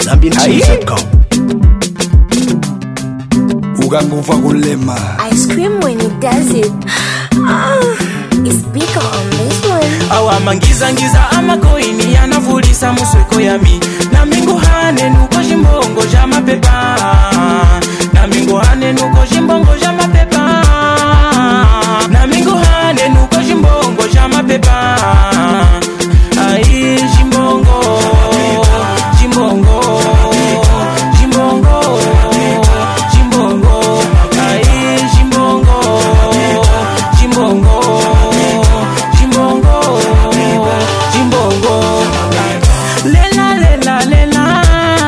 ZambianTunes.com. Uganguva kulema. I scream when it does it. It's bigger on this one. Awa mangiza ngiza amakoini yanavulisa musweko yami. Na mingu hane nuko jimbongo jama pepa. Na mingu hane nuko jimbongo jama pepa. Na mingu hane nuko jimbongo jama pepa. Ai jimbongo, jimbongo, jimbongo, jimbongo. Ai jimbongo, jimbongo, jimbongo, jimbongo. Lela lela lela.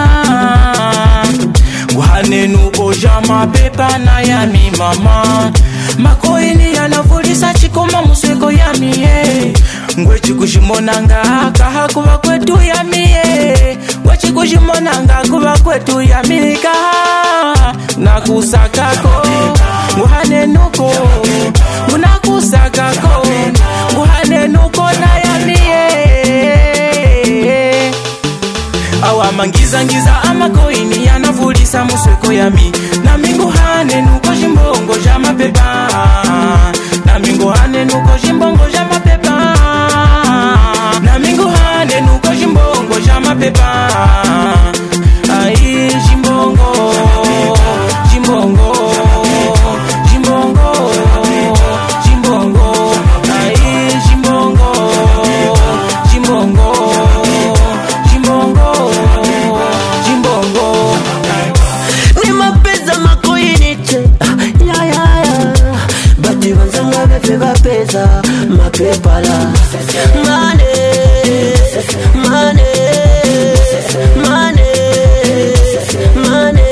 Guhane nuko jama pepa na yami mama. Makoini yanavulisa chikoma musweko yami ngwe chikujimonanga kaha kuba kwetu yami ngwe chikujimonanga kuba kwetu yami kaha nakusakako nguhane nuko unakusakako nguhane nuko na yami awa mangiza ngiza amakoini yanavulisa musweko yami na mingu hane nuko jimbongo jama pepa na mingu hane nuko jimbongo jama pepa na mingu hane nuko jimbongo jama pepa ai jimbongo jimbongo jimbongo jimbongo ai jimbongo jimbongo jimbongo jimbongo ni mapeza makoiniche ya ya ya bati wanzanga befe bapeza mapepala mane mane mane mane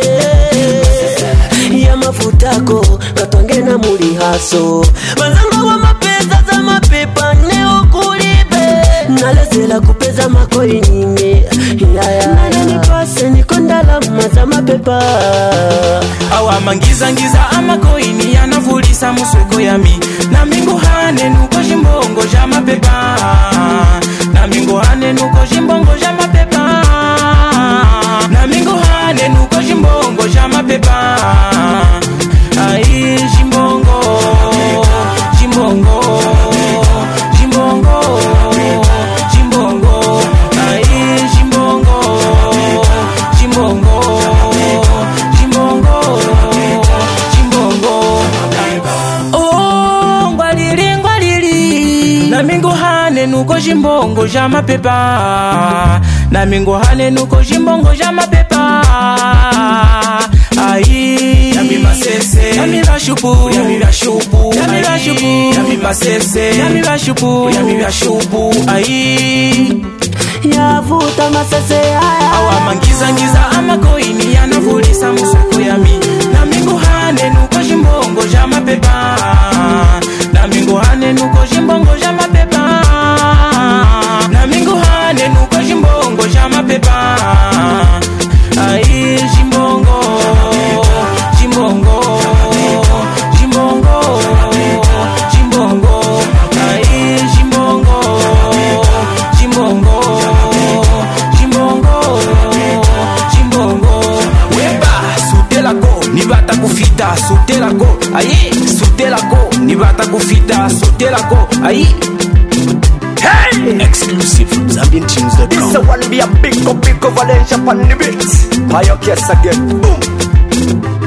ya mafutako katwangena muri haso wanzanga wa mapeza za mapepa neo kulibe nalezela kupeza makoinime ya ya nana nipase nikondala maza mapepa awa mangiza ngiza amakoini yanavulisa musweko yami na mingu hane nuko jimbongo jama pepa na mingu hane nuko jimbongo jama pepa na mingu hane nuko jimbongo jama pepa ai jimbongo jimbongo jimbongo jimbongo ai jimbongo jimbongo jimbongo jimbongo oh ngwalili ngwalili na mingu hane nuko jimbongo jama pepa na mingu hane nuko jimbongo jama pepa ai yami masese yami bashupu yami bashupu yami bashupu yami masese yami bashupu yami bashupu ai yavuta masese haya awa mangiza ngiza amakoini yanavulisa musweko yami na mingu hane nuko jimbongo jama pepa na mingu hane nuko jimbongo jama pepa na mingu hane nuko jimbongo jama pepa ai jimbongo jimbongo jimbongo jimbongo ai jimbongo jimbongo jimbongo jimbongo weba sutelako nibata kufita sutelako ayi sutelako nibata kufita sutelako ayi Hey! Exclusive from ZambianTunes.com. This one be a big Valencia on the beat. By your case again. Boom.